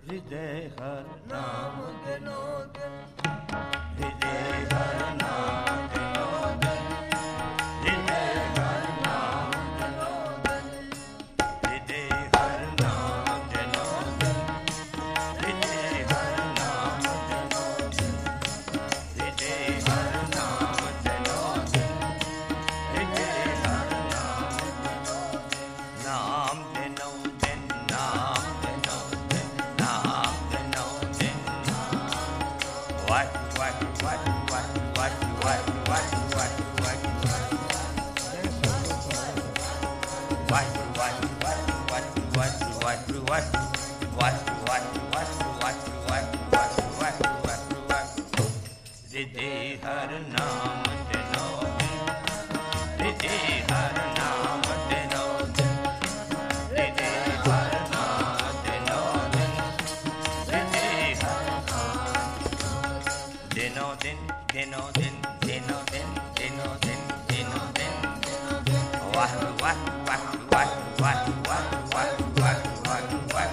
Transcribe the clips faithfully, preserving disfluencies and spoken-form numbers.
ਹਿਰਦੇ ਹਰ ਨਾਮ ਦਿਨੋ ਦਿਨ, ਹਿਰਦੇ ਹਰ ਨਾਮ ਦਿਨੋ ਦਿਨ, ਹਿਰਦੇ ਹਰ ਨਾਮ ਦਿਨੋ ਦਿਨ, ਹਿਰਦੇ ਹਰ ਨਾਮ ਦਿਨੋ ਦਿਨ, ਹਿਰਦੇ ਹਰ ਨਾਮ ਦਿਨੋ ਦਿਨ, ਹਿਰਦੇ ਹਰ ਨਾਮ ਦਿਨੋ ਦਿਨ, ਹਿਰਦੇ ਹਰ ਨਾਮ ਦਿਨੋ ਦਿਨ, ਨਾਮ ਦਿਨੋ ਦਿਨ, ਨਾਮ ਦਿਨੋ ਦਿਨ, ਨਾਮ ਦਿਨੋ ਦਿਨ, ਵਾਹਿ ਵਾਹਿ ਵਾਹਿ ਵਾਹਿ ਵਾਹਿ ਵਾਹਿ ਵਾਹਿ ਵਾਹਿ ਵਾਹਿ ਹਿਰਦੇ ਹਰ ਨਾਮ ਦਿਨੋ ਦਿਨ, ਹਿਰਦੇ ਹਰ ਨਾਮ ਦਿਨੋ ਦਿਨ, ਹਿਰਦੇ ਹਰ ਨਾਮ ਦਿਨੋ ਦਿਨ, ਹਿਰਦੇ ਹਰ ਦਿਨੋ ਦਿਨ, ਦਿਨੋ ਦਿਨ, ਦਿਨੋ ਦਿਨ, ਦਿਨੋ ਦਿਨ, ਦਿਨੋ ਦਿਨ, ਵਾਹ ਵਾਹ ਵਾਹ ਵਾਹ ਵਾਹ ਵਾਹ ਵਾਹ ਵਾਹ ਵਾਹ ਵਾਹ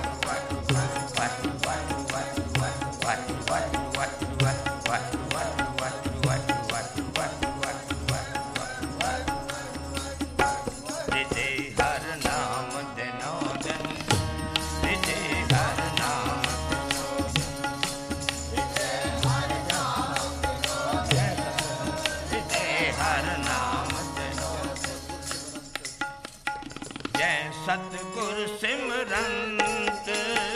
ਸਤਿਗੁਰ ਸਿਮਰੰਤ,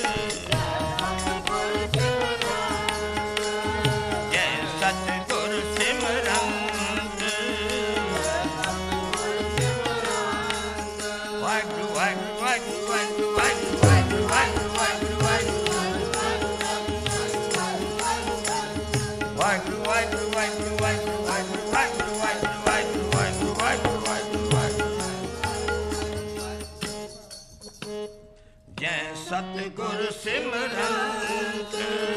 ਜੈ ਸਤਿਗੁਰ ਸਿਮਰੰਤ, ਵਾਹਿਗੁਰੂ ਵਾਹਿਗੁਰੂ ਵਾਹਿਗੁਰੂ ਵਾਹਿਗੁਰੂ ਵਾਹਿਗੁਰੂ ਵਾਹਿਗੁਰੂ ਵਾਹਿਗੁਰੂ ਵਾਹਿਗੁਰੂ ਵਾਹਿਗੁਰੂ ਵਾਹਿਗੁਰੂ ਵਾਹਿਗੁਰੂ ਵਾਹਿਗੁਰੂ ਵਾਹਿਗੁਰੂ ਵਾਹਿਗੁਰੂ ਵਾਹਿਗੁਰੂ ਵਾਹਿਗੁਰੂ ਜੈ ਸਤਿਗੁਰ ਸਿਮਰੰਤ,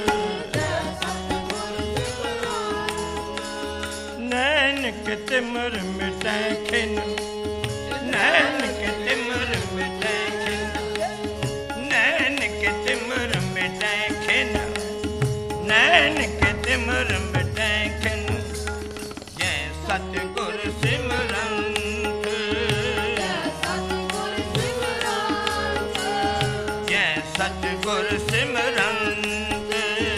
ਨਾਨਕ ਤਿਮਰ ਮਿਟੈ ਖਿਨ, ਨਾਨਕ ਤਿਮਰ ਮਿਟੈ ਖਿਨ, ਨਾਨਕ ਤਿਮਰ ਮਿਟੈ ਖਿਨ, ਨਾਨਕ ਤਿਮਰ ਮਿਟੈ ਖਿਨ, ਜੈ ਸਤਿਗੁਰ ਸਿਮਰੰਤ, ਸਤਿਗੁਰ ਸਿਮਰੰਤ,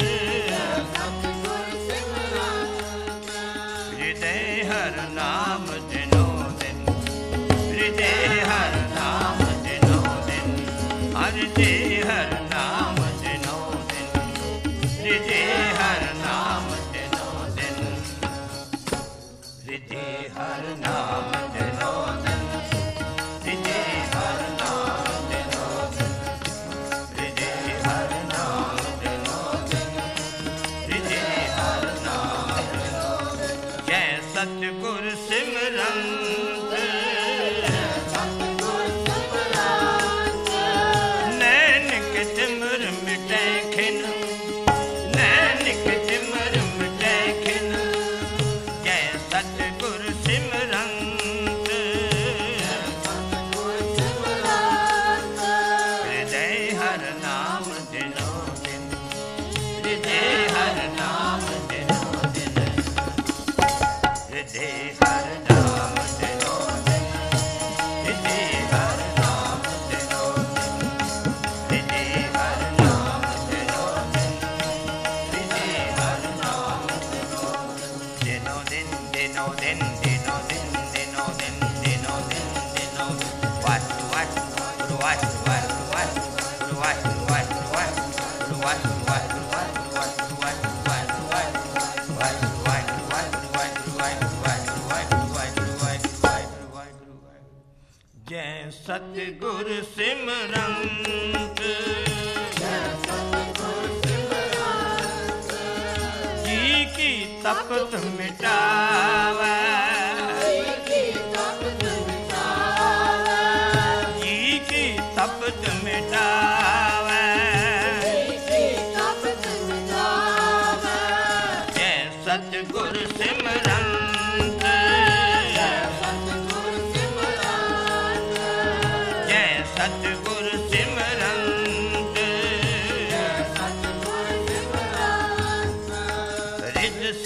ਹਿਰਦੇ ਹਰ ਨਾਮ ਦਿਨੋ ਦਿਨ, ਹਿਰਦੇ ਹਰ ਨਾਮ ਦਿਨੋ ਦਿਨ, ਹਿਰਦੇ ਹਰ ਨਾਮ ਦਿਨੋ ਦਿਨ, ਹਿਰਦੇ ਹਰ ਨਾਮ ਦਿਨੋ ਦਿਨ, ਹਿਰਦੇ ਹਰ ਨਾਮ ਦਿਨੋ ਦਿਨ, ਹਿਰਦੇ ਹਰ ਨਾਮ ਦਿਨੋ ਦਿਨ, ਸਤਿਗੁਰ ਸਿਮਰੰਤ, ਨਾਨਕ ਤਿਮਰ ਮਿਟੈ ਖਿਨ, ਨਾਨਕ ਤਿਮਰ ਮਿਟੈ ਖਿਨ, ਜੈ ਸਤਿਗੁਰ ਸਿਮਰੰਤ, ਹਿਰਦੇ ਹਰ ਨਾਮ ਦਿਨੋ ਦਿਨ, ਹਿਰਦੇ ਹਰ ਨਾਮ ਦਿਨੋ ਦਿਨ, ਹਿਰਦੇ ਹਰ ਨਾਮ ਦਿਨੋ ਦਿਨ, ਹਿਰਦੇ ਹਰ ਨਾਮ ਦਿਨੋ ਦਿਨ, ਹਿਰਦੇ ਹਰ ਨਾਮ ਦਿਨੋ ਦਿਨ, ਹਿਰਦੇ ਹਰ ਨਾਮ ਦਿਨੋ ਦਿਨ, ਦਿਨੋ ਦਿਨ, ਦਿਨੋ ਦਿਨ, ਦਿਨੋ ਦਿਨ, ਦਿਨੋ ਦਿਨ, ਦਿਨੋ ਦਿਨ, ਵਾਹਿ ਵਾਹਿ ਵਾਹਿ ਵਾਹਿ ਵਾਹਿ ਵਾਹਿ ਵਾਹਿ ਵਾਹਿ ਜੈ ਸਤਿਗੁਰ ਸਿਮਰੰਤ, ਜੀ ਕੀ ਤਪਤ ਮਿਟਾਵੈ, ਜੀ ਕੀ ਤਪਤ ਮਿਟਾਵੈ, ਜੈ ਸਤਿਗੁਰ ਸਿਮਰੰਤ, ਸਤਿਗੁਰ ਸਿਮਰੰਤ,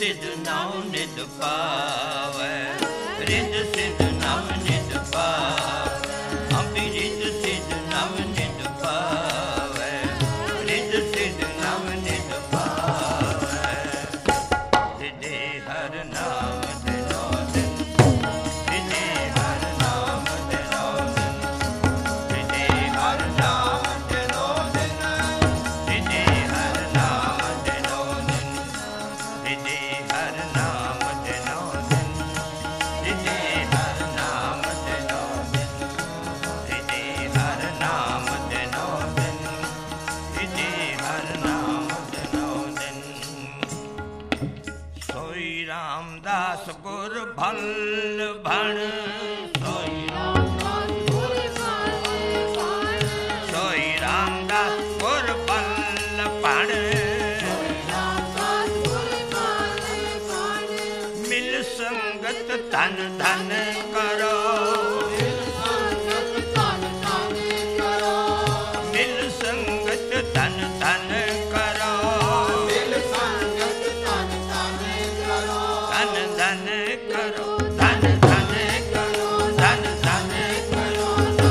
सिद्ध नाम निध पावै, रिद सिद्ध नाम निध पावै, अभी रिद सिद्ध नाम निध पावै, रिद सिद्ध नाम निध पावै, रिदे हर नाम दिनो दिन, रिदे हर नाम दिनो दिन, रिदे हर नाम दिनो दिन, रिदे हर नाम दिनो दिन, रिदे हर नाम दिनो दिन, रिदे हर नाम दिनो दिन, रिदे हर नाम दिनो दिन, रिदे हर नाम दिनो दिन। सोई रामदास गुर भल भण, सोई रामदास गुर भल भण, सोई रामदास गुर भल भण, सोई रामदास गुर भल भण, मिल संगत तन धन करो, मिल संगत तन धन करो, मिल संगत तन धन करो, मिल संगत तन धन करो, धन धन करो, धन धन करो, धन धन करो,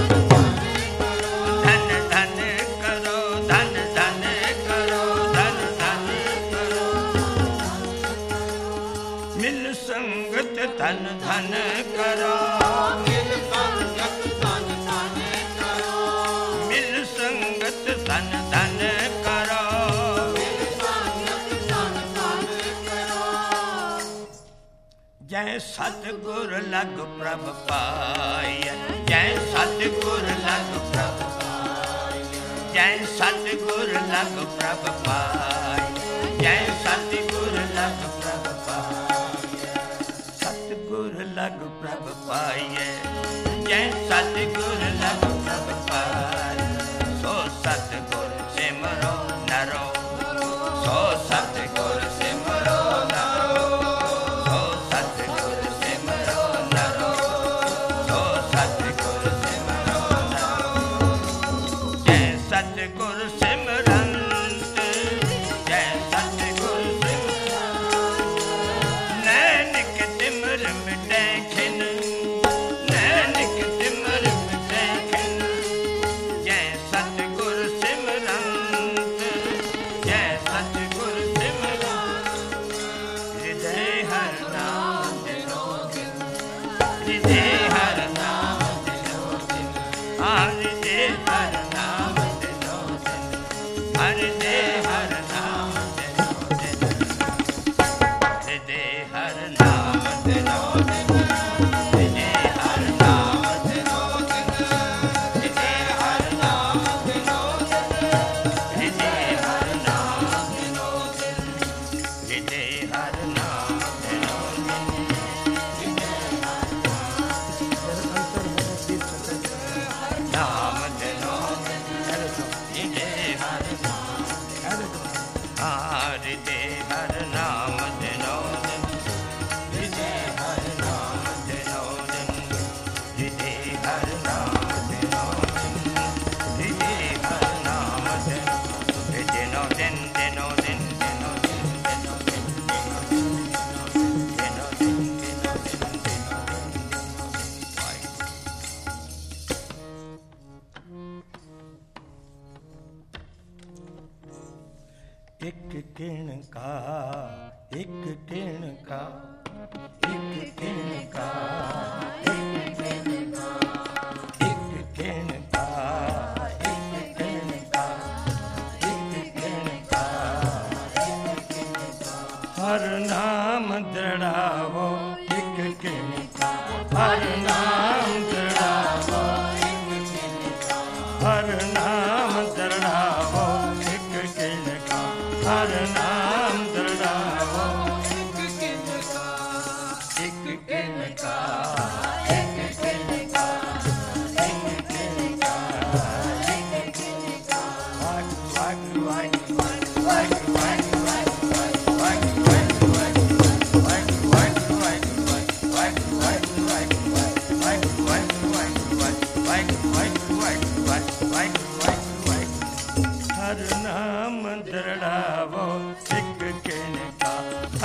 धन धन करो, धन धन करो, धन धन करो, मिल संगत तन धन करो, मिल संगत तन धन करो, मिल संगत तन धन करो, मिल संगत तन धन करो। जय सतगुर लग प्रभ पाय, जय सतगुर लग प्रभ पाय, जय सतगुर लग प्रभ पाय, जय सतगुर लग प्रभ पाय, सतगुर लग प्रभ पाय, जय सतगुर लग प्रभ पाय, सो सतगुर सिमरो नरो, सो सतगुर सिमरो नरो, सो सतगुर सिमरो नरो, सो सतगुर सिमरो नरो, जय सतगुर सिमरंत, जय सतगुर सिमरंत, नैनिक तिमिर मिटै खिन, नैनिक तिमिर मिटै खिन, जय सतगुर सिमरंत, जय सतगुर सिमरंत, हृदय हर नाम दिनो दिन, हृदय हर नाम दिनो दिन, हृदय हर नाम दिनो दिन, हृदय हर नाम दिनो दिन, हृदय हर नाम दिनो दिन, हृदय हर नाम दिनो दिन, हृदय हर नाम दिनो दिन, हृदय हर नाम दिनो दिन, हृदय हर नाम दिनो दिन, नाम दिनो दिन, हृदय हर नाम, हाँ, हृदय हर नाम दिनो दिन, हृदय हर नाम दिनो दिन, हृदय हर नाम दिनो दिन, हृदय हर नाम दिनो, दिनो दिन, दिनो दिन, दिनो दिन, दिनो दिन, दिनो दिन, दिनो दिन, दिनो दिन, दिनो दिन, एक किण का, एक किण का, एक किण का, एक किण का, एक किण का, एक किण का, एक किण का, एक किण का, हर नाम दृढ़ावो एक किण का, हर नाम दृढ़ावो एक किण का, हर नाम दृढ़ावो एक किण का, हर नाम दृढ़ावो एक किण का, एक किण का, एक किण का, एक किण का, एक किण का, वाक वाक वाक वाक वाक वाक वाक वाक वाक वाक वाक वाक वाक वाक वाक वाक हर नाम दृढ़ावो एक किण का,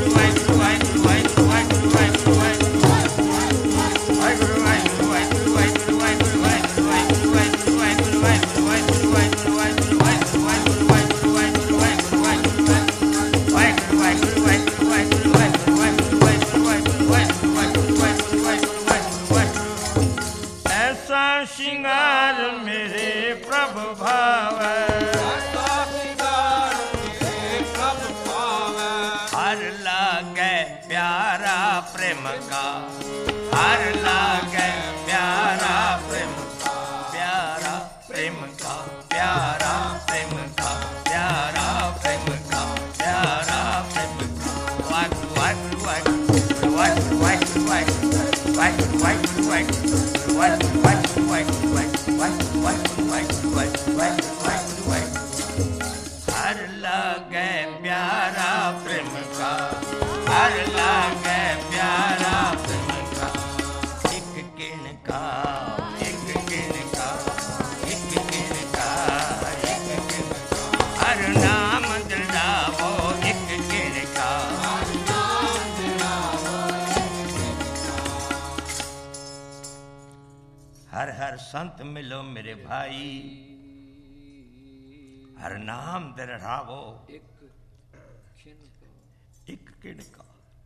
हर लागे प्यारा प्रेम का, हर लागे प्यारा प्रेम का, प्यारा प्रेम का, प्यारा प्रेम का, प्यारा प्रेम का, प्यारा प्रेम का। वाहिगुरु वाहिगुरु वाहिगुरु वाहिगुरु वाहिगुरु वाहिगुरु वाहिगुरु वाहिगुरु वाहिगुरु वाहिगुरु वाहिगुरु वाहिगुरु वाहिगुरु वाहिगुरु वाहिगुरु वाहिगुरु। हर लागे प्यारा प्रेम का, हर लागे प्यारा प्रेम का। एक किण का, एक किण का, एक किण का, एक किण का। हर नाम दिलावो एक किण का, हर नाम दिलावो एक किण का। हर हर संत मिलो मेरे भाई, हर नाम दिलावो एक एक किण का।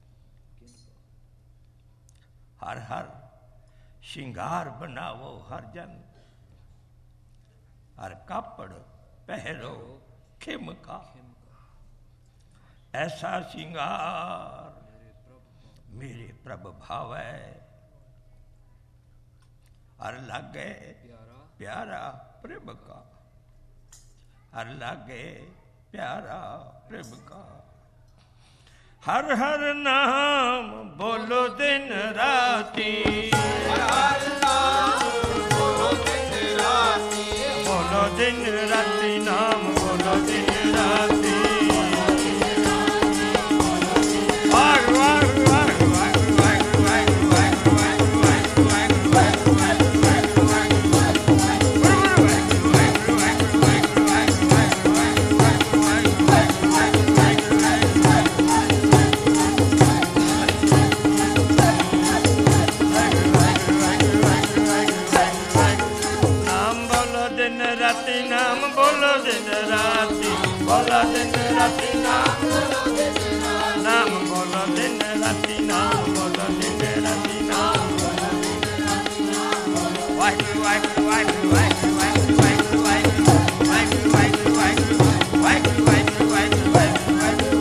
हर हर श्रृंगार बनावो हर जन, हर कापड़ पहरो खिम का। ऐसा श्रृंगार मेरे प्रभु भावै, हर लागे प्यारा प्रेम का, हर लागे प्यारा प्रेम का। हर हर नाम बोलो दिन राती, हर हर नाम बोलो दिन राती, बोलो दिन राती नाम बोलो दिन राती। वाहिगुरु वाहिगुरु वाहिगुरु वाहिगुरु वाहिगुरु वाहिगुरु वाहिगुरु वाहिगुरु वाहिगुरु वाहिगुरु वाहिगुरु नाम बोलो दिन राती, बोलो दिन राती नाम बोलो दिन राती, नाम बोलो दिन राती नाम बोलो दिन राती नाम बोलो दिन राती नाम बोलो। वाहिगुरु वाहिगुरु वाहिगुरु वाहिगुरु वाहिगुरु वाहिगुरु वाहिगुरु वाहिगुरु वाहिगुरु वाहिगुरु वाहिगुरु वाहिगुरु वाहिगुरु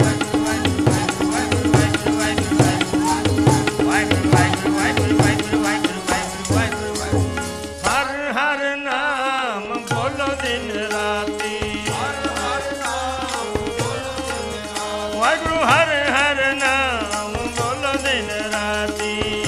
वाहिगुरु वाहिगुरु वाहिगुरु। हर हर नाम बोलो दिन राती, हर हर नाम बोलो दिन राती। वाहिगुरु हर हर नाम बोलो दिन राती।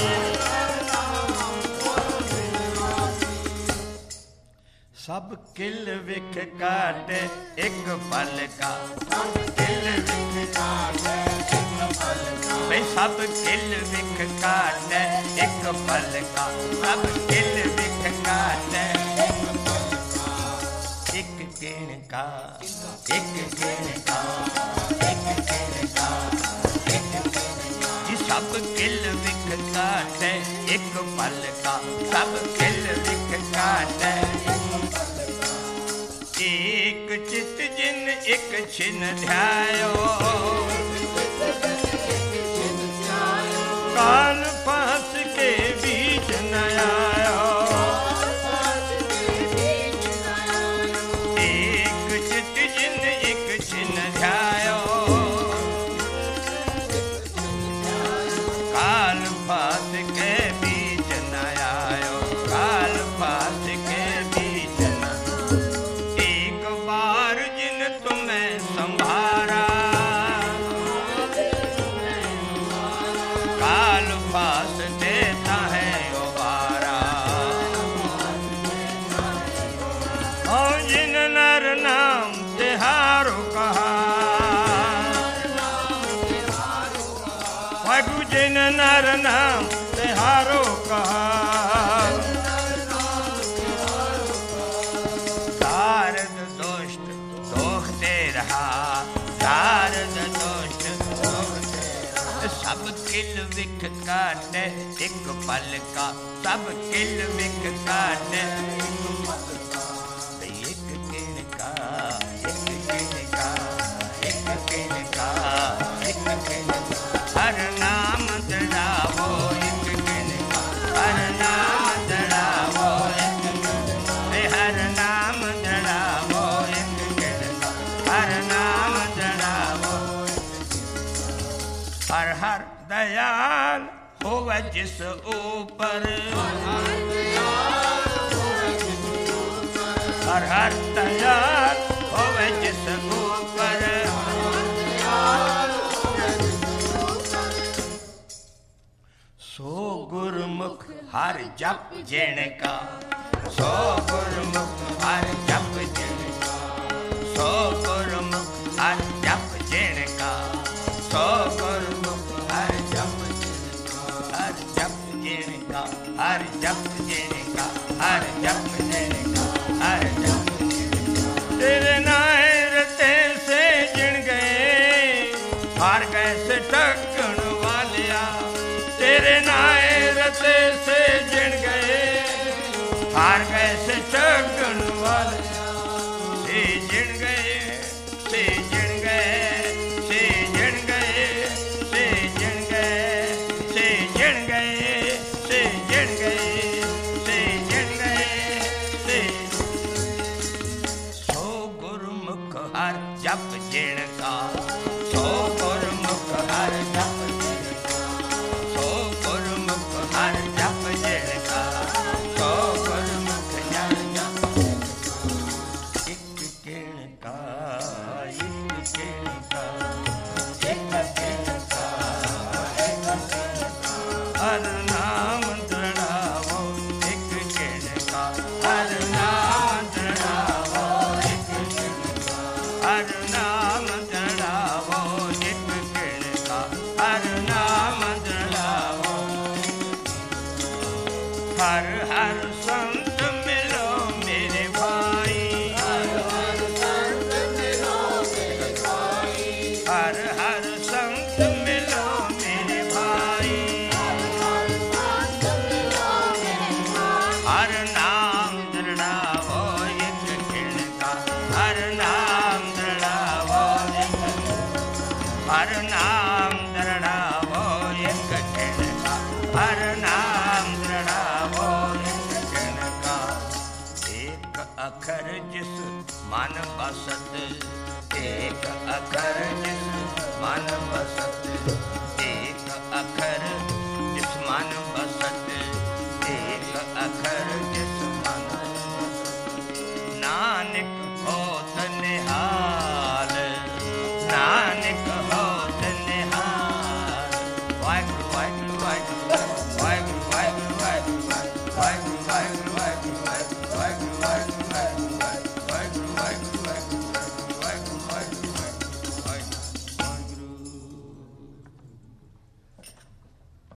सब किल विख काट एक पल का, सब किल विख काट एक पल का। भाई सब किल विख काट एक पल का, सब किल विख काट एक पल का। एक किण का, एक किण का, एक किण का, एक किण का। जी सब किल विख काट एक पल का, सब किल विख काट एक पल का। एक चित जिन एक छिन ध्यायो, काल पास के बीच न आयो। एक चित जिन एक छिन ध्यायो, काल पास के बीच न आयो, काल पास के बीच न। एक बार जिन तुम्हें संभारा, काल पास देता है उबारा। और जिन नर नाम तिहारो कहा, वाहिगुरु जिन नर नाम तिहारो कहा। दारद दोष्ट दोखते रहा, दारद दोष्ट दोखते रहा। सब किल विख काट एक पल का, सब किल विख काट एक पल का। एक किण का, एक किण का, एक किण का, एक किण का। हर नाम दिलावो एक किण का, हर नाम दिलावो एक किण का। हर नाम दिलावो एक किण का, हर नाम दिलावो। हर हर दयाल होवे जिस ऊपर, हर हर दयाल होवे जिस ऊपर, सो गुरमुख हर जप जिण का, सो गुरमुख हर जप जिण का, सो गुरमुख हर जप जिण का, सो गुरमुख हर जप जिण का, हर जप जिण का, हर जप जिण का, हर जप जिण का, हर जप जिण का। तेरे नाए रते से जिण गए, हार कैसे टकण वालिया, तेरे नाए रते से जिण गए, हार कैसे टकण वालिया, से जिण गए, से जिण गए, से जिण गए, से जिण गए, से जिण गए, से जिण गए, से जिण गए, से। सो गुरमुख हर जप जिण का, सो गुरमुख हर जप जिण का, सो गुरमुख हर जप जिण का, सो गुरमुख हर जप जिण का। एक किण का, एक किण का, एक किण का, एक किण का, हर नाम दृढ़ावो एक किण का, हर नाम दृढ़ावो एक किण का, हर नाम दृढ़ावो एक किण का, हर नाम दृढ़ावो। हर हर संत मिलो मेरे भाई, हर हर संत मिलो मेरे भाई, हर हर संत मिलो मेरे भाई, हर नाम दृढ़ावो एक किण का, हर नाम दृढ़ावो एक, हर नाम दृढ़ावो एक किण का, हर नाम दृढ़ावो एक किण का। एक अखर जिस मन बसत, एक अखर